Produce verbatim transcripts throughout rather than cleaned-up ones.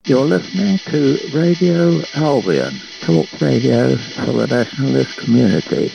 You're listening to Radio Albion, talk radio for the nationalist community.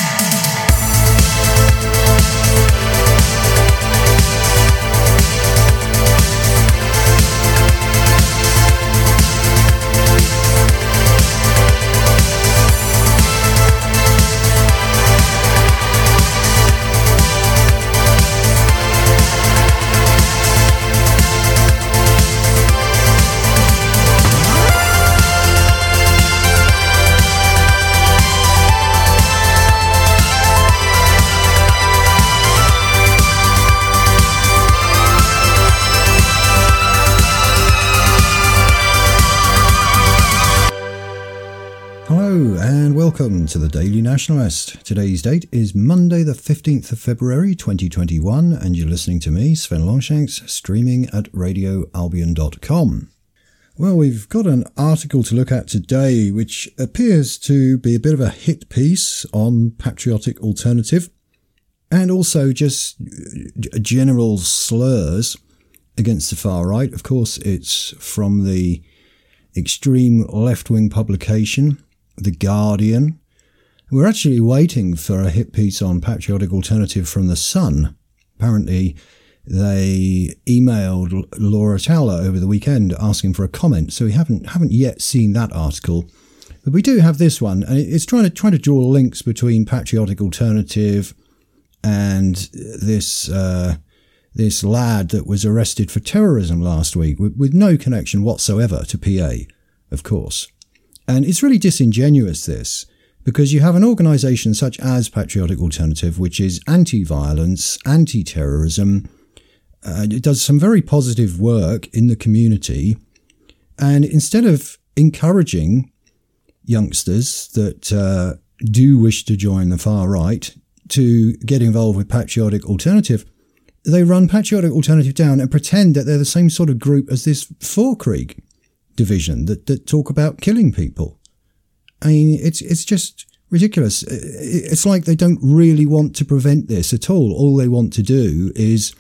Welcome to the Daily Nationalist. Today's date is Monday the fifteenth of February twenty twenty-one and you're listening to me, Sven Longshanks, streaming at radio albion dot com. Well, we've got an article to look at today which appears to be a bit of a hit piece on patriotic alternative and also just general slurs against the far right. Of course, it's from the extreme left-wing publication The Guardian. We're actually waiting for a hit piece on patriotic alternative from The Sun. Apparently, they emailed Laura Towler over the weekend asking for a comment, so we haven't haven't yet seen that article. But we do have this one, and it's trying to trying to draw links between patriotic alternative and this uh, this lad that was arrested for terrorism last week, with, with no connection whatsoever to P A, of course. And it's really disingenuous, this, because you have an organisation such as Patriotic Alternative, which is anti-violence, anti-terrorism. Uh, it does some very positive work in the community. And instead of encouraging youngsters that uh, do wish to join the far right to get involved with Patriotic Alternative, they run Patriotic Alternative down and pretend that they're the same sort of group as this Forkreek division that, that talk about killing people. I mean, it's it's just ridiculous. It's like they don't really want to prevent this at all. All they want to do is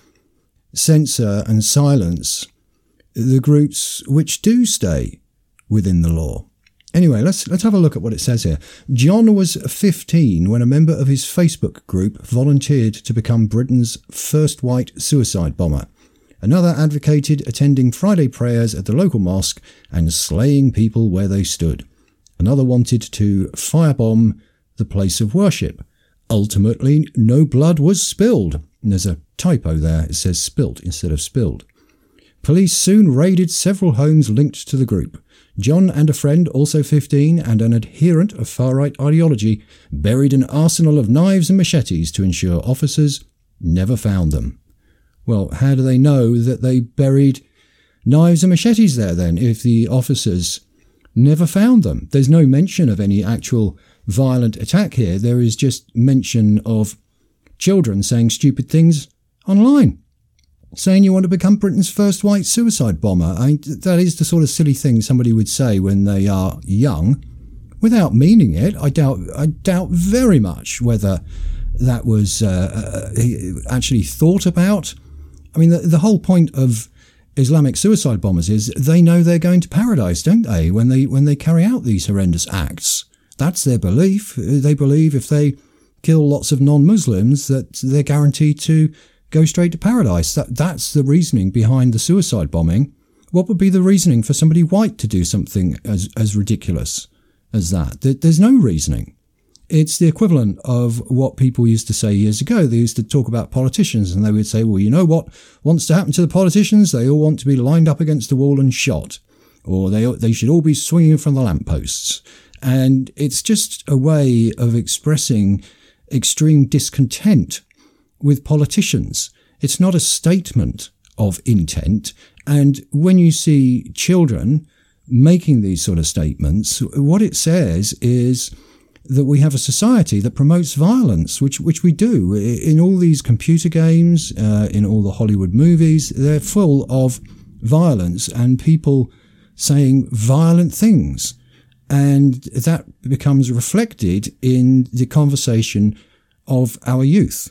censor and silence the groups which do stay within the law. Anyway, let's let's have a look at what it says here. John was fifteen when a member of his Facebook group volunteered to become Britain's first white suicide bomber. Another advocated attending Friday prayers at the local mosque and slaying people where they stood. Another wanted to firebomb the place of worship. Ultimately, no blood was spilled. And there's a typo there. It says spilt instead of spilled. Police soon raided several homes linked to the group. John and a friend, also fifteen and an adherent of far-right ideology, buried an arsenal of knives and machetes to ensure officers never found them. Well, how do they know that they buried knives and machetes there then, if the officers never found them? There's no mention of any actual violent attack here. There is just mention of children saying stupid things online, saying you want to become Britain's first white suicide bomber. I mean, that is the sort of silly thing somebody would say when they are young, without meaning it. I doubt, I doubt very much whether that was uh, actually thought about. I mean, the, the whole point of Islamic suicide bombers is they know they're going to paradise, don't they, when they when they carry out these horrendous acts. That's their belief. They believe if they kill lots of non-Muslims that they're guaranteed to go straight to paradise. That That's the reasoning behind the suicide bombing. What would be the reasoning for somebody white to do something as, as ridiculous as that? There, there's no reasoning. It's the equivalent of what people used to say years ago. They used to talk about politicians and they would say, well, you know what wants to happen to the politicians? They all want to be lined up against the wall and shot, or they they should all be swinging from the lampposts. And it's just a way of expressing extreme discontent with politicians. It's not a statement of intent. And when you see children making these sort of statements, what it says is that we have a society that promotes violence, which which we do. In all these computer games, uh, in all the Hollywood movies, they're full of violence and people saying violent things. And that becomes reflected in the conversation of our youth.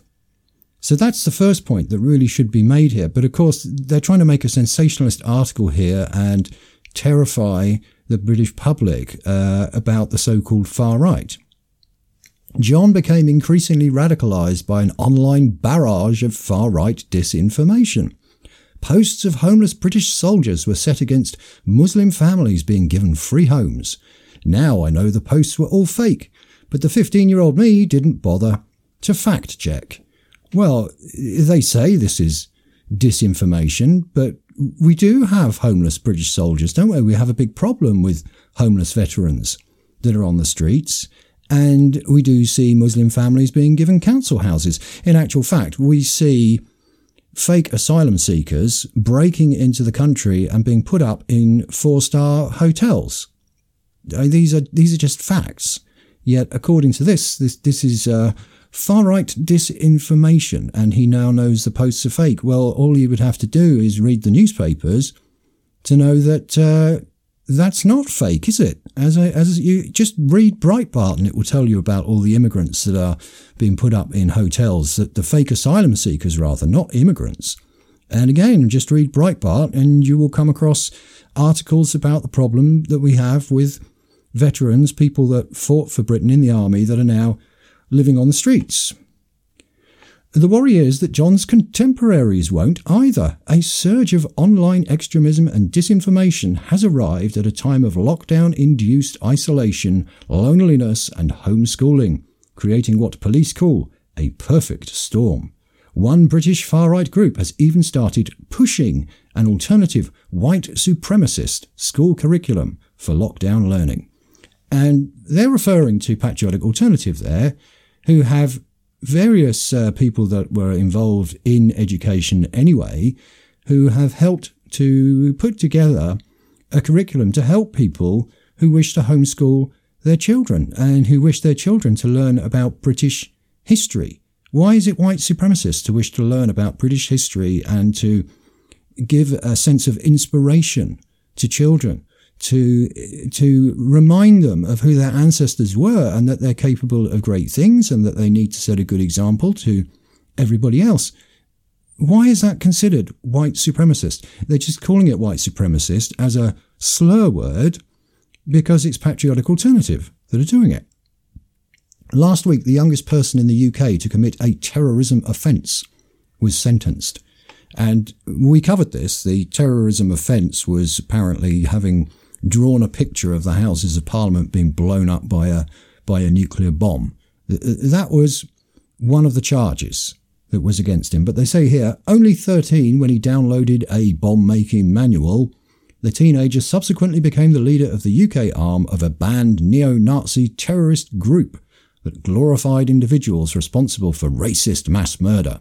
So that's the first point that really should be made here. But of course, they're trying to make a sensationalist article here and terrify the British public uh, about the so-called far right. John became increasingly radicalised by an online barrage of far-right disinformation. Posts of homeless British soldiers were set against Muslim families being given free homes. Now I know the posts were all fake, but the fifteen-year-old me didn't bother to fact-check. Well, they say this is disinformation, but we do have homeless British soldiers, don't we? We have a big problem with homeless veterans that are on the streets. And we do see Muslim families being given council houses. In actual fact, we see fake asylum seekers breaking into the country and being put up in four-star hotels. These are these are just facts. Yet, according to this, this this is uh, far-right disinformation, and he now knows the posts are fake. Well, all you would have to do is read the newspapers to know that uh, that's not fake, is it? As a, as you just read Breitbart, and it will tell you about all the immigrants that are being put up in hotels, that the fake asylum seekers, rather, not immigrants. And again, just read Breitbart, and you will come across articles about the problem that we have with veterans, people that fought for Britain in the army, that are now living on the streets. The worry is that John's contemporaries won't either. A surge of online extremism and disinformation has arrived at a time of lockdown-induced isolation, loneliness and homeschooling, creating what police call a perfect storm. One British far-right group has even started pushing an alternative white supremacist school curriculum for lockdown learning. And they're referring to Patriotic Alternative there, who have various uh, people that were involved in education anyway, who have helped to put together a curriculum to help people who wish to homeschool their children and who wish their children to learn about British history. Why is it white supremacist to wish to learn about British history and to give a sense of inspiration to children, to to remind them of who their ancestors were and that they're capable of great things and that they need to set a good example to everybody else? Why is that considered white supremacist? They're just calling it white supremacist as a slur word because it's Patriotic Alternative that are doing it. Last week, the youngest person in the U K to commit a terrorism offence was sentenced. And we covered this. The terrorism offence was apparently having drawn a picture of the Houses of Parliament being blown up by a by a nuclear bomb. That was one of the charges that was against him. But they say here, only thirteen when he downloaded a bomb-making manual. The teenager subsequently became the leader of the U K arm of a banned neo-Nazi terrorist group that glorified individuals responsible for racist mass murder.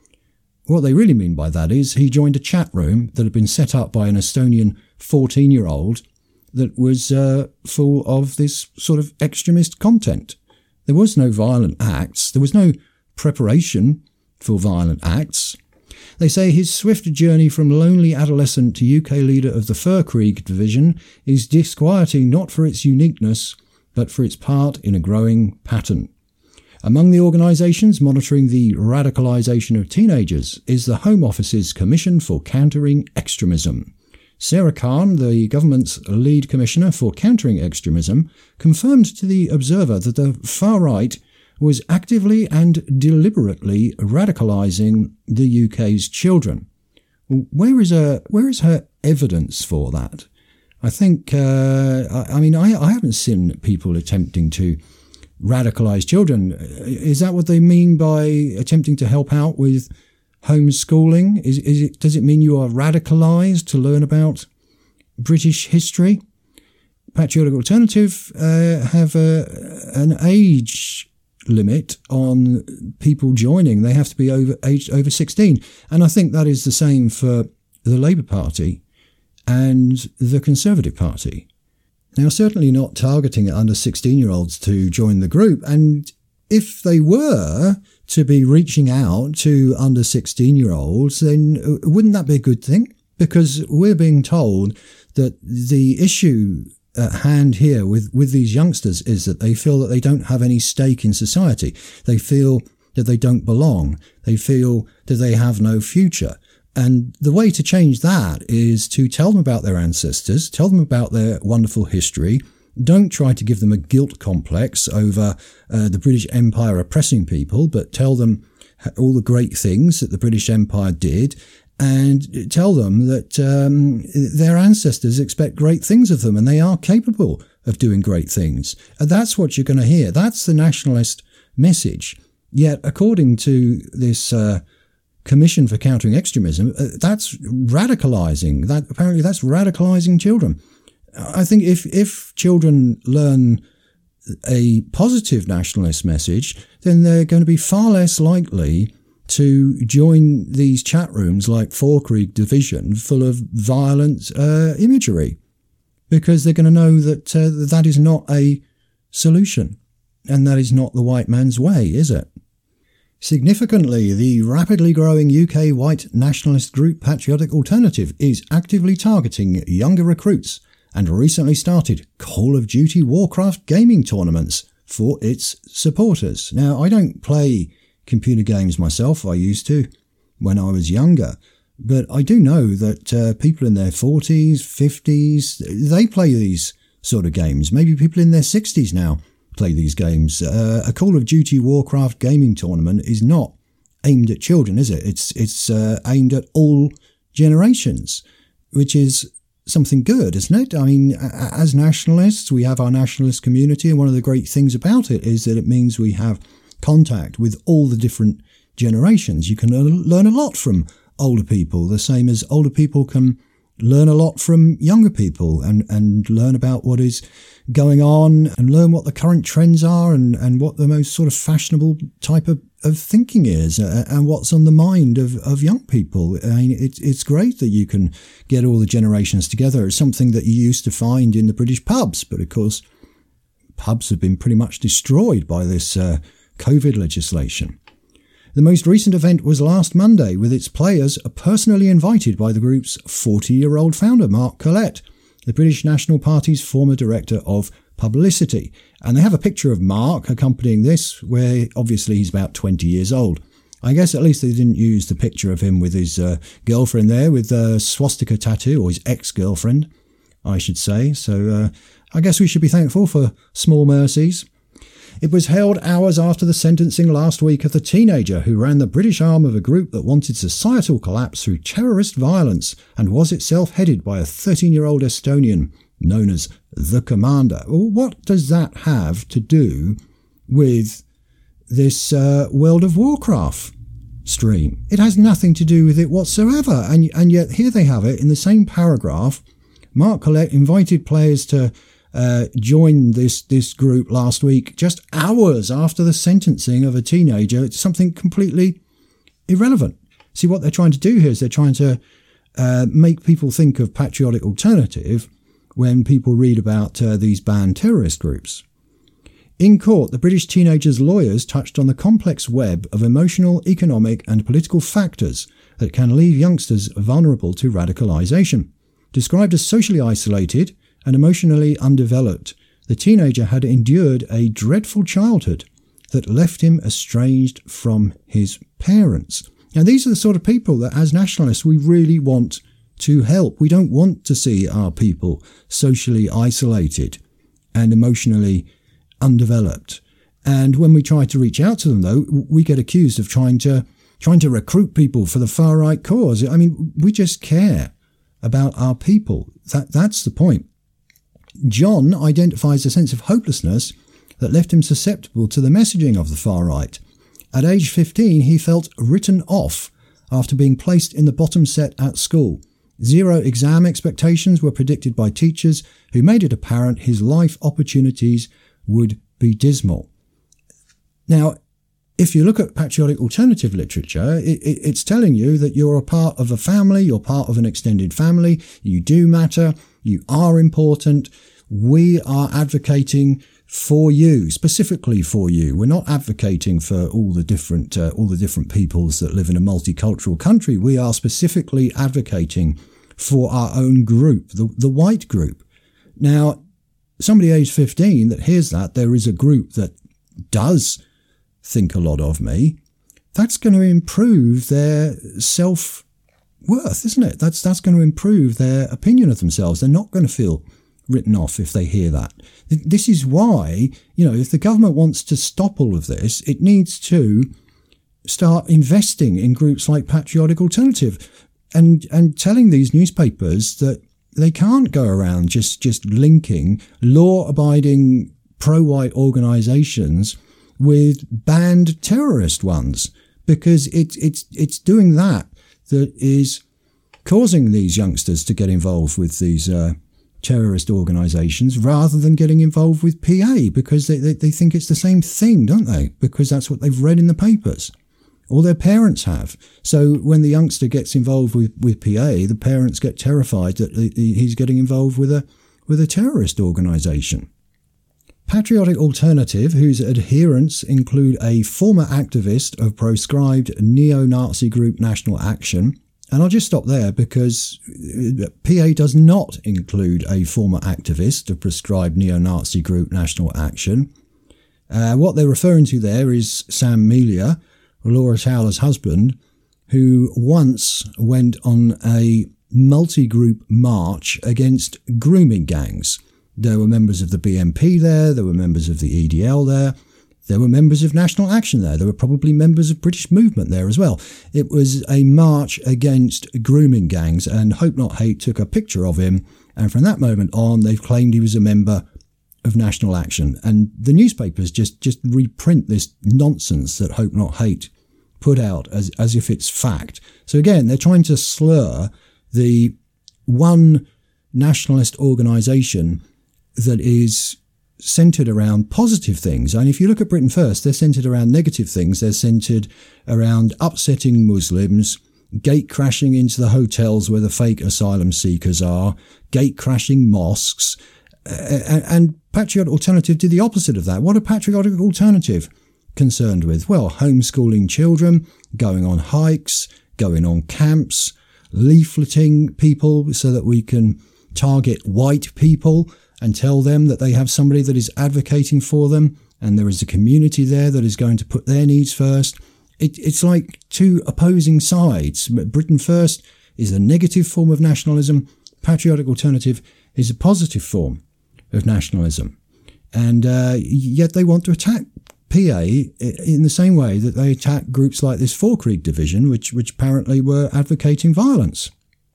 What they really mean by that is he joined a chat room that had been set up by an Estonian fourteen-year-old that was uh, full of this sort of extremist content. There was no violent acts. There was no preparation for violent acts. They say his swift journey from lonely adolescent to U K leader of the Furkrieg division is disquieting not for its uniqueness, but for its part in a growing pattern. Among the organisations monitoring the radicalisation of teenagers is the Home Office's Commission for Countering Extremism. Sarah Khan, the government's lead commissioner for countering extremism, confirmed to the Observer that the far right was actively and deliberately radicalising the U K's children. Where is her, where is her evidence for that? I think, uh, I, I mean, I, I haven't seen people attempting to radicalise children. Is that what they mean by attempting to help out with homeschooling? Is, is it, does it mean you are radicalised to learn about British history? Patriotic Alternative uh, have a, an age limit on people joining. They have to be over aged over sixteen. And I think that is the same for the Labour Party and the Conservative Party. Now, certainly not targeting under sixteen-year-olds to join the group. And if they were to be reaching out to under sixteen-year-olds, then wouldn't that be a good thing? Because we're being told that the issue at hand here with, with these youngsters is that they feel that they don't have any stake in society. They feel that they don't belong. They feel that they have no future. And the way to change that is to tell them about their ancestors, tell them about their wonderful history. Don't try to give them a guilt complex over uh, the British Empire oppressing people, but tell them all the great things that the British Empire did, and tell them that um, their ancestors expect great things of them and they are capable of doing great things. And that's what you're going to hear. That's the nationalist message. Yet, according to this uh, Commission for Countering Extremism, uh, that's radicalizing. That apparently that's radicalizing children. I think if if children learn a positive nationalist message, then they're going to be far less likely to join these chat rooms like Falkreath Division full of violent uh, imagery, because they're going to know that uh, that is not a solution, and that is not the white man's way, is it? Significantly, the rapidly growing U K white nationalist group Patriotic Alternative is actively targeting younger recruits and recently started Call of Duty Warcraft gaming tournaments for its supporters. Now, I don't play computer games myself. I used to when I was younger. But I do know that uh, people in their forties, fifties, they play these sort of games. Maybe people in their sixties now play these games. Uh, a Call of Duty Warcraft gaming tournament is not aimed at children, is it? It's it's uh, aimed at all generations, which is something good, isn't it? I mean, as nationalists, we have our nationalist community, and one of the great things about it is that it means we have contact with all the different generations. You can learn a lot from older people, the same as older people can learn a lot from younger people, and, and learn about what is going on and learn what the current trends are, and, and what the most sort of fashionable type of, of thinking is, uh, and what's on the mind of, of young people. I mean, it's, it's great that you can get all the generations together. It's something that you used to find in the British pubs, but of course, pubs have been pretty much destroyed by this uh, COVID legislation. The most recent event was last Monday, with its players personally invited by the group's forty-year-old founder, Mark Collett, the British National Party's former director of publicity. And they have a picture of Mark accompanying this, where obviously he's about twenty years old. I guess at least they didn't use the picture of him with his uh, girlfriend there, with a swastika tattoo, or his ex-girlfriend, I should say. So uh, I guess we should be thankful for small mercies. It was held hours after the sentencing last week of the teenager who ran the British arm of a group that wanted societal collapse through terrorist violence and was itself headed by a thirteen-year-old Estonian known as The Commander. Well, what does that have to do with this uh, World of Warcraft stream? It has nothing to do with it whatsoever. And, and yet here they have it in the same paragraph. Mark Collett invited players to Uh, joined this this group last week, just hours after the sentencing of a teenager. It's something completely irrelevant. See, what they're trying to do here is they're trying to uh, make people think of Patriotic Alternative when people read about uh, these banned terrorist groups. In court, the British teenager's lawyers touched on the complex web of emotional, economic and political factors that can leave youngsters vulnerable to radicalisation. Described as socially isolated and emotionally undeveloped, the teenager had endured a dreadful childhood that left him estranged from his parents. Now, these are the sort of people that, as nationalists, we really want to help. We don't want to see our people socially isolated and emotionally undeveloped. And when we try to reach out to them, though, we get accused of trying to trying to recruit people for the far-right cause. I mean, we just care about our people. That That's the point. John identifies a sense of hopelessness that left him susceptible to the messaging of the far right. At age fifteen, he felt written off after being placed in the bottom set at school. Zero exam expectations were predicted by teachers who made it apparent his life opportunities would be dismal. Now, if you look at patriotic alternative literature, it, it, it's telling you that you're a part of a family, you're part of an extended family, you do matter, you are important. We are advocating for you, specifically for you. We're not advocating for all the different uh, all the different peoples that live in a multicultural country. We are specifically advocating for our own group, the, the white group. Now, somebody aged fifteen that hears that there is a group that does think a lot of me, that's going to improve their self worth, isn't it? That's that's going to improve their opinion of themselves. They're not going to feel written off if they hear that. This is why, you know, if the government wants to stop all of this, it needs to start investing in groups like Patriotic Alternative and and telling these newspapers that they can't go around just, just linking law-abiding pro-white organisations with banned terrorist ones, because it's it's it's doing that that is causing these youngsters to get involved with these uh, terrorist organisations rather than getting involved with P A, because they, they, they think it's the same thing, don't they? Because that's what they've read in the papers, or their parents have. So when the youngster gets involved with, with P A, the parents get terrified that he's getting involved with a with a terrorist organisation. Patriotic Alternative, whose adherents include a former activist of proscribed neo-Nazi group National Action. And I'll just stop there because P A does not include a former activist of proscribed neo-Nazi group National Action. Uh, what they're referring to there is Sam Melia, Laura Towler's husband, who once went on a multi-group march against grooming gangs. There were members of the B N P there, there were members of the E D L there, there were members of National Action there, there were probably members of British Movement there as well. It was a march against grooming gangs, and Hope Not Hate took a picture of him, and from that moment on they've claimed he was a member of National Action. And the newspapers just, just reprint this nonsense that Hope Not Hate put out as, as if it's fact. So again, they're trying to slur the one nationalist organisation that is centred around positive things. And if you look at Britain First, they're centred around negative things. They're centred around upsetting Muslims, gate crashing into the hotels where the fake asylum seekers are, gate crashing mosques. Uh, and Patriotic Alternative did the opposite of that. What are Patriotic Alternative concerned with? Well, homeschooling children, going on hikes, going on camps, leafleting people so that we can target white people and tell them that they have somebody that is advocating for them, and there is a community there that is going to put their needs first. It, it's like two opposing sides. Britain First is a negative form of nationalism. Patriotic Alternative is a positive form of nationalism. And uh, yet they want to attack P A in the same way that they attack groups like this Four Creek Division, which, which apparently were advocating violence.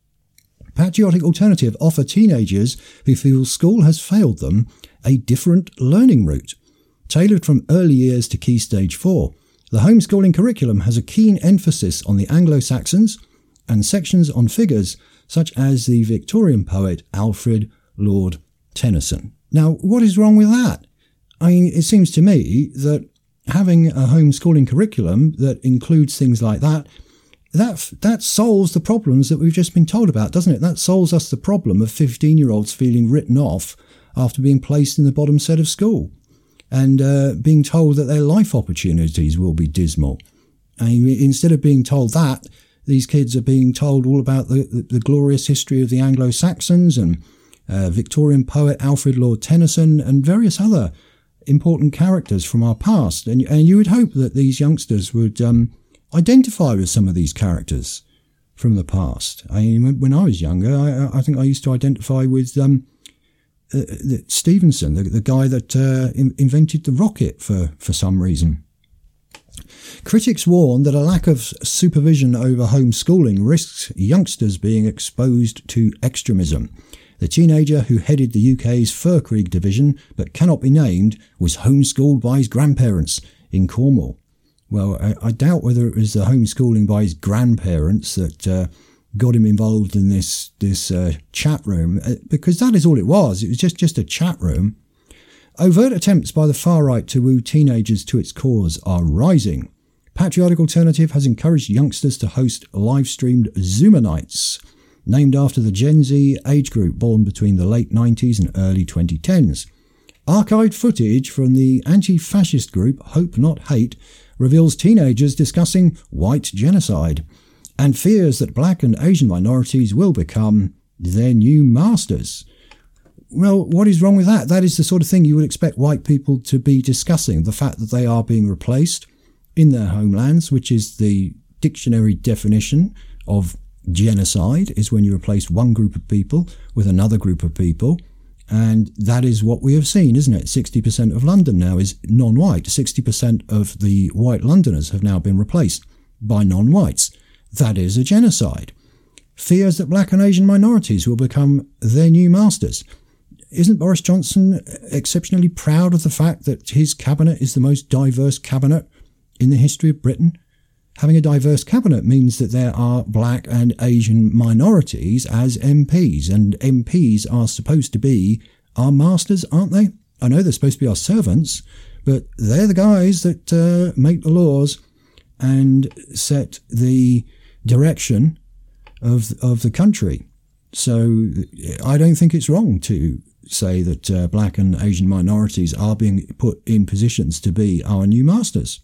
Patriotic Alternative offer teenagers who feel school has failed them a different learning route. Tailored from early years to Key Stage four, the homeschooling curriculum has a keen emphasis on the Anglo-Saxons and sections on figures such as the Victorian poet Alfred Lord Tennyson. Now, what is wrong with that? I mean, it seems to me that having a homeschooling curriculum that includes things like that That that solves the problems that we've just been told about, doesn't it? That solves us the problem of fifteen-year-olds feeling written off after being placed in the bottom set of school and uh, being told that their life opportunities will be dismal. And instead of being told that, these kids are being told all about the, the, the glorious history of the Anglo-Saxons and uh, Victorian poet Alfred Lord Tennyson and various other important characters from our past. And, and you would hope that these youngsters would Um, identify with some of these characters from the past. I mean, when I was younger, I, I think I used to identify with um, uh, Stevenson, the, the guy that uh, in, invented the rocket for, for some reason. Critics warn that a lack of supervision over homeschooling risks youngsters being exposed to extremism. The teenager who headed the U K's Fir Creek Division, but cannot be named, was homeschooled by his grandparents in Cornwall. Well, I, I doubt whether it was the homeschooling by his grandparents that uh, got him involved in this this uh, chat room, because that is all it was. It was just, just a chat room. Overt attempts by the far right to woo teenagers to its cause are rising. Patriotic Alternative has encouraged youngsters to host live-streamed Zoomer nights, named after the Gen Z age group born between the late nineties and early twenty tens. Archived footage from the anti-fascist group Hope Not Hate reveals teenagers discussing white genocide and fears that black and Asian minorities will become their new masters. Well, what is wrong with that? That is the sort of thing you would expect white people to be discussing, the fact that they are being replaced in their homelands, which is the dictionary definition of Genocide is when you replace one group of people with another group of people. And that is what we have seen, isn't it? sixty percent of London now is non-white. sixty percent of the white Londoners have now been replaced by non-whites. That is a genocide. Fears that black and Asian minorities will become their new masters. Isn't Boris Johnson exceptionally proud of the fact that his cabinet is the most diverse cabinet in the history of Britain? Having a diverse cabinet means that there are black and Asian minorities as M Ps, and M Ps are supposed to be our masters, aren't they? I know they're supposed to be our servants, but they're the guys that uh, make the laws and set the direction of of the country. So I don't think it's wrong to say that uh, black and Asian minorities are being put in positions to be our new masters.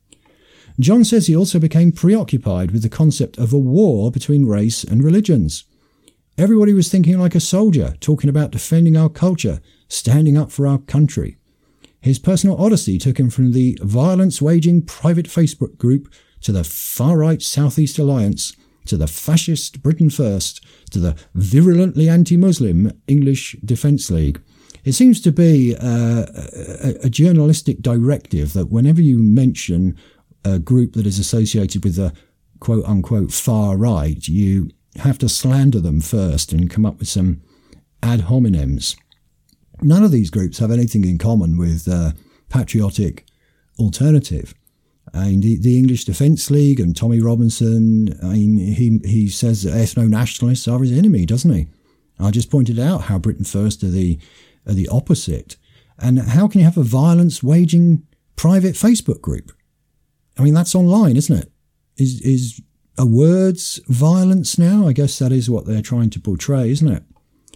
John says he also became preoccupied with the concept of a war between race and religions. Everybody was thinking like a soldier, talking about defending our culture, standing up for our country. His personal odyssey took him from the violence-waging private Facebook group to the far-right South East Alliance, to the fascist Britain First, to the virulently anti-Muslim English Defence League. It seems to be uh, a, a journalistic directive that whenever you mention a group that is associated with the quote-unquote far right, you have to slander them first and come up with some ad hominems. None of these groups have anything in common with uh, Patriotic Alternative. I mean, the, the English Defence League and Tommy Robinson, I mean, he, he says that ethno-nationalists are his enemy, doesn't he? I just pointed out how Britain First are the, are the opposite. And how can you have a violence-waging private Facebook group? I mean, that's online, isn't it? Is is a words violence now? I guess that is what they're trying to portray, isn't it?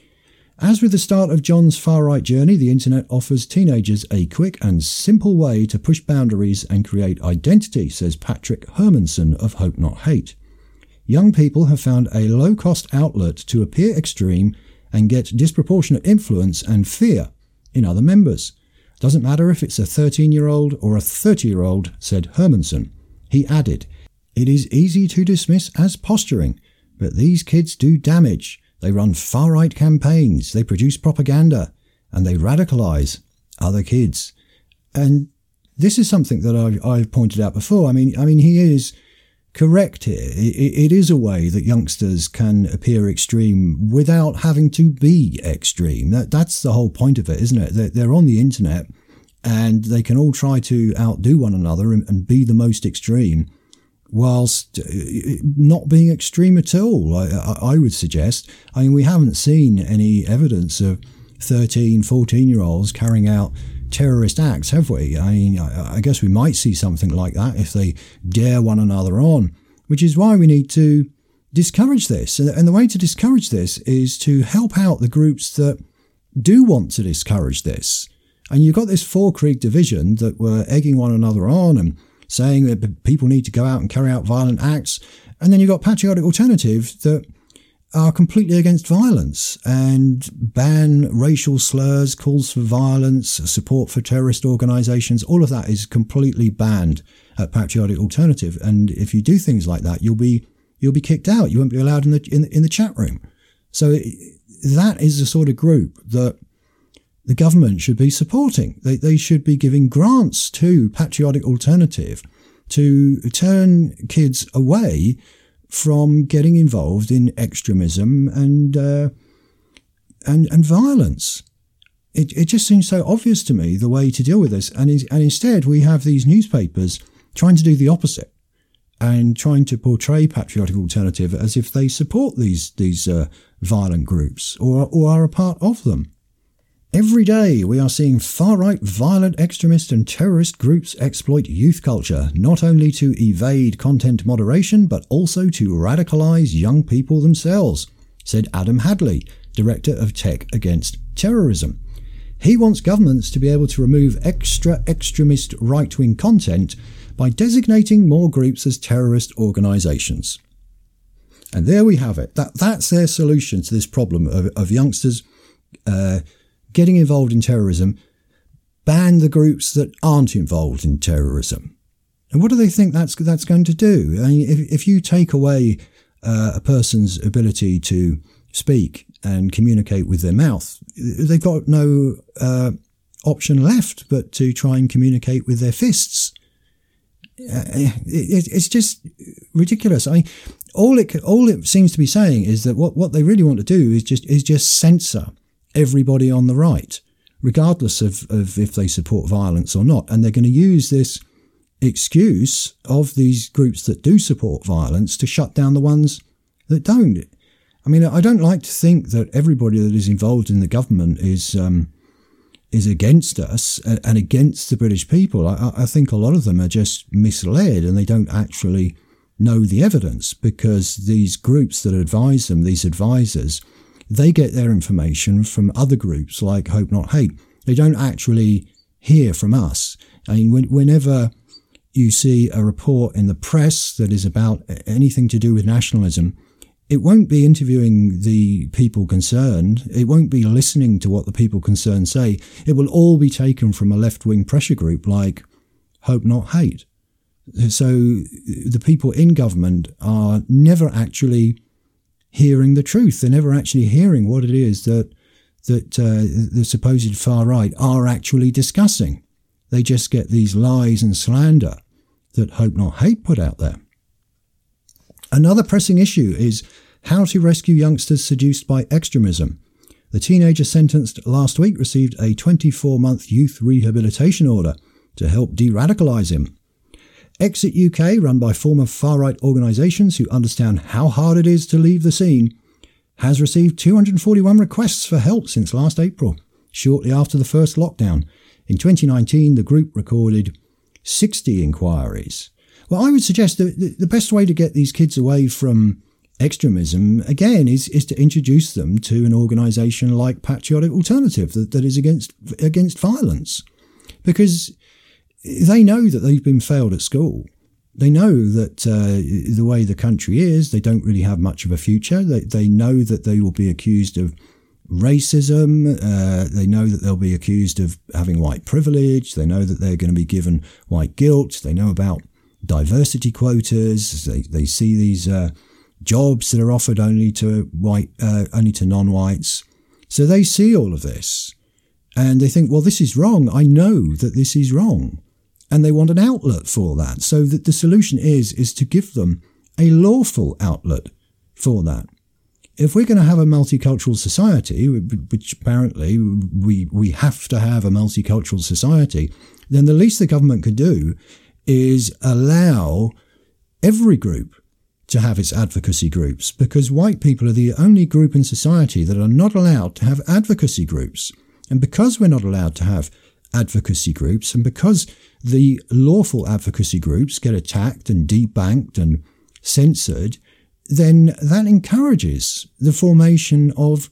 As with the start of John's far-right journey, the internet offers teenagers a quick and simple way to push boundaries and create identity, says Patrick Hermanson of Hope Not Hate. Young people have found a low-cost outlet to appear extreme and get disproportionate influence and fear in other members. Doesn't matter if it's a thirteen-year-old or a thirty-year-old, said Hermanson. He added, "It is easy to dismiss as posturing, but these kids do damage. They run far-right campaigns, they produce propaganda, and they radicalise other kids." And this is something that I've, I've pointed out before. I mean, I mean, he is correct here. It, it is a way that youngsters can appear extreme without having to be extreme. That, that's the whole point of it, isn't it? They're, they're on the internet and they can all try to outdo one another and, and be the most extreme whilst not being extreme at all, I, I would suggest. I mean, we haven't seen any evidence of thirteen, fourteen-year-olds carrying out terrorist acts, have we? I mean, I guess we might see something like that if they dare one another on, which is why we need to discourage this. And the way to discourage this is to help out the groups that do want to discourage this. And you've got this Four Creek division that were egging one another on and saying that people need to go out and carry out violent acts. And then you've got Patriotic Alternative that are completely against violence and ban racial slurs, calls for violence, support for terrorist organisations. All of that is completely banned at Patriotic Alternative. And if you do things like that, you'll be you'll be kicked out. You won't be allowed in the in, in the chat room. So it, that is the sort of group that the government should be supporting. They they should be giving grants to Patriotic Alternative to turn kids away from getting involved in extremism and uh, and and violence. It it just seems so obvious to me the way to deal with this, and is, and instead we have these newspapers trying to do the opposite and trying to portray Patriotic Alternative as if they support these these uh, violent groups or or are a part of them. Every day we are seeing far-right violent extremist and terrorist groups exploit youth culture, not only to evade content moderation, but also to radicalise young people themselves, said Adam Hadley, Director of Tech Against Terrorism. He wants governments to be able to remove extra extremist right-wing content by designating more groups as terrorist organisations. And there we have it. That That's their solution to this problem of, of youngsters uh, getting involved in terrorism. Ban the groups that aren't involved in terrorism. And what do they think that's that's going to do? I mean, if, if you take away uh, a person's ability to speak and communicate with their mouth, they've got no uh, option left but to try and communicate with their fists. Uh, it, it's just ridiculous. I mean, all it all it seems to be saying is that what, what they really want to do is just is just censor everybody on the right, regardless of, of if they support violence or not. And they're going to use this excuse of these groups that do support violence to shut down the ones that don't. I mean, I don't like to think that everybody that is involved in the government is um, is against us and against the British people. I, I think a lot of them are just misled and they don't actually know the evidence, because these groups that advise them, these advisors, they get their information from other groups like Hope Not Hate. They don't actually hear from us. I mean, when, whenever you see a report in the press that is about anything to do with nationalism, it won't be interviewing the people concerned. It won't be listening to what the people concerned say. It will all be taken from a left-wing pressure group like Hope Not Hate. So the people in government are never actually hearing the truth. They're never actually hearing what it is that that uh, the supposed far right are actually discussing. They just get these lies and slander that Hope Not Hate put out there. Another pressing issue is how to rescue youngsters seduced by extremism. The teenager sentenced last week received a twenty-four month youth rehabilitation order to help de-radicalise him. Exit U K, run by former far-right organisations who understand how hard it is to leave the scene, has received two hundred forty-one requests for help since last April, shortly after the first lockdown. In twenty nineteen, the group recorded sixty inquiries. Well, I would suggest that the best way to get these kids away from extremism, again, is, is to introduce them to an organisation like Patriotic Alternative that, that is against against violence. Because they know that they've been failed at school. They know that uh, the way the country is, they don't really have much of a future. They, they know that they will be accused of racism. Uh, they know that they'll be accused of having white privilege. They know that they're going to be given white guilt. They know about diversity quotas. They they see these uh, jobs that are offered only to white, uh, only to non-whites. So they see all of this, and they think, well, this is wrong. I know that this is wrong, and they want an outlet for that. So that the solution is is to give them a lawful outlet for that. If we're going to have a multicultural society, which apparently we we have to have a multicultural society, then the least the government could do is allow every group to have its advocacy groups, because white people are the only group in society that are not allowed to have advocacy groups. And because we're not allowed to have advocacy groups, and because the lawful advocacy groups get attacked and debanked and censored, then that encourages the formation of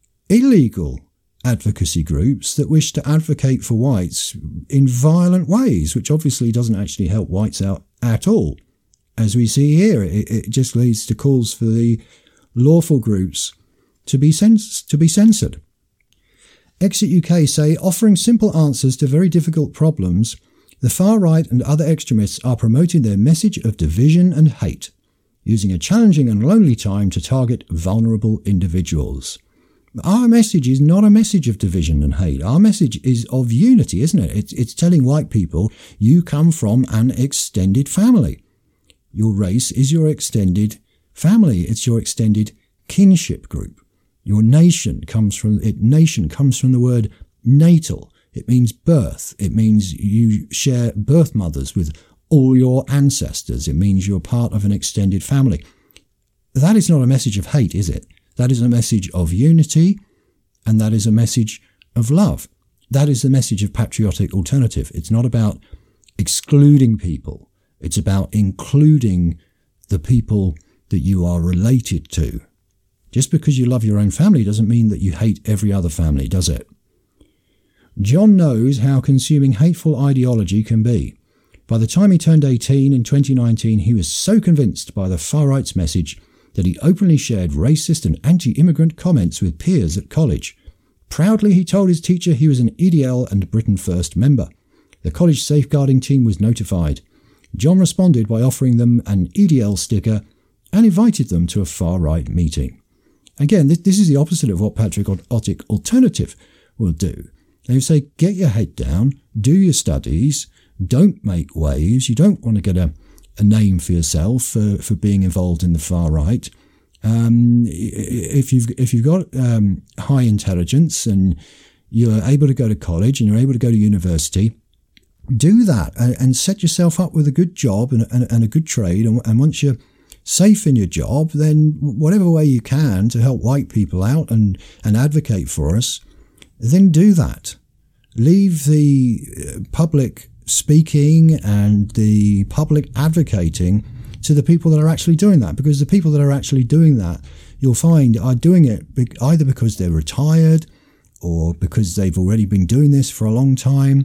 illegal advocacy groups that wish to advocate for whites in violent ways, which obviously doesn't actually help whites out at all. As we see here, it, it just leads to calls for the lawful groups to be cens- to be censored. Exit U K say, offering simple answers to very difficult problems, the far right and other extremists are promoting their message of division and hate, using a challenging and lonely time to target vulnerable individuals. Our message is not a message of division and hate. Our message is of unity, isn't it? It's, it's telling white people, you come from an extended family. Your race is your extended family. It's your extended kinship group. Your nation comes from it. Nation comes from the word natal. It means birth. It means you share birth mothers with all your ancestors. It means you're part of an extended family. That is not a message of hate, is it? That is a message of unity, and that is a message of love. That is the message of Patriotic Alternative. It's not about excluding people. It's about including the people that you are related to. Just because you love your own family doesn't mean that you hate every other family, does it? John knows how consuming hateful ideology can be. By the time he turned eighteen in twenty nineteen, he was so convinced by the far right's message that he openly shared racist and anti-immigrant comments with peers at college. Proudly, he told his teacher he was an E D L and Britain First member. The college safeguarding team was notified. John responded by offering them an E D L sticker and invited them to a far-right meeting. Again, this, this is the opposite of what Patriotic Alternative will do. They say, get your head down, do your studies, don't make waves. You don't want to get a, a name for yourself for, for being involved in the far right. Um, if you've if you've got um, high intelligence and you're able to go to college and you're able to go to university, do that and, and set yourself up with a good job and, and, and a good trade. And, and once you're safe in your job, then whatever way you can to help white people out and, and advocate for us, then do that. Leave the public speaking and the public advocating to the people that are actually doing that, because the people that are actually doing that, you'll find, are doing it either because they're retired or because they've already been doing this for a long time.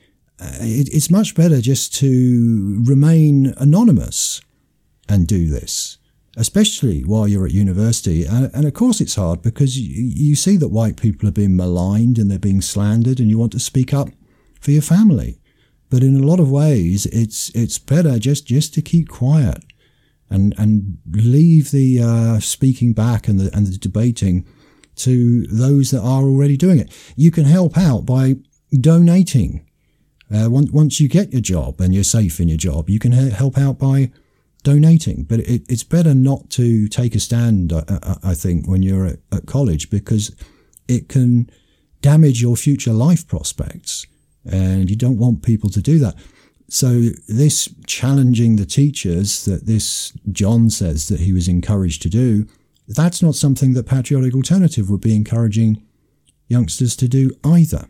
It, it's much better just to remain anonymous and do this, especially while you're at university. And, and of course it's hard because you, you see that white people are being maligned and they're being slandered and you want to speak up for your family. But in a lot of ways, it's it's better just, just to keep quiet and and leave the uh, speaking back and the and the debating to those that are already doing it. You can help out by donating. Uh, once once you get your job and you're safe in your job, you can help out by donating. But it, it's better not to take a stand, I, I think, when you're at, at college, because it can damage your future life prospects. And you don't want people to do that. So this challenging the teachers that this John says that he was encouraged to do, that's not something that Patriotic Alternative would be encouraging youngsters to do either.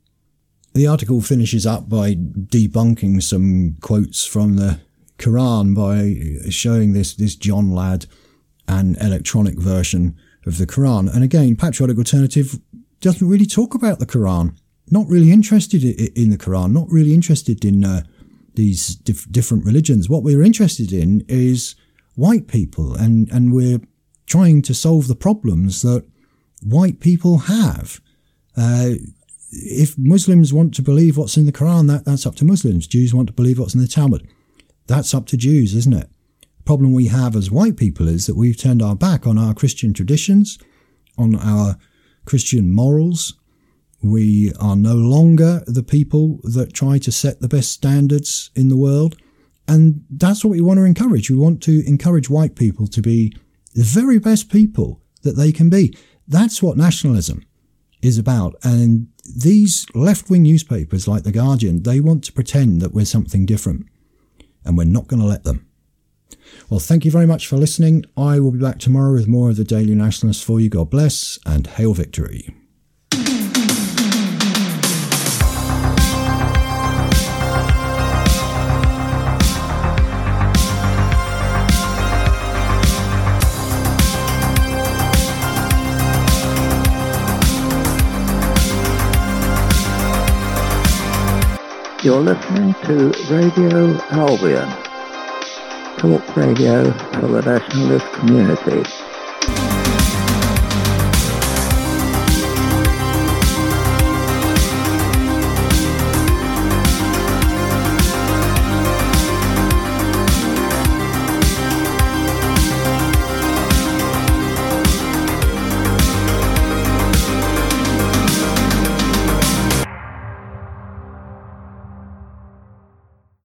The article finishes up by debunking some quotes from the Quran by showing this, this John lad an electronic version of the Quran. And again, Patriotic Alternative doesn't really talk about the Quran. Not really interested in the Quran, not really interested in uh, these dif- different religions. What we're interested in is white people, and, and we're trying to solve the problems that white people have. Uh, if Muslims want to believe what's in the Quran, that, that's up to Muslims. Jews want to believe what's in the Talmud. That's up to Jews, isn't it? The problem we have as white people is that we've turned our back on our Christian traditions, on our Christian morals. We are no longer the people that try to set the best standards in the world. And that's what we want to encourage. We want to encourage white people to be the very best people that they can be. That's what nationalism is about. And these left-wing newspapers like The Guardian, they want to pretend that we're something different. And we're not going to let them. Well, thank you very much for listening. I will be back tomorrow with more of the Daily Nationalist for you. God bless and hail victory. You're listening to Radio Albion, talk radio for the nationalist community.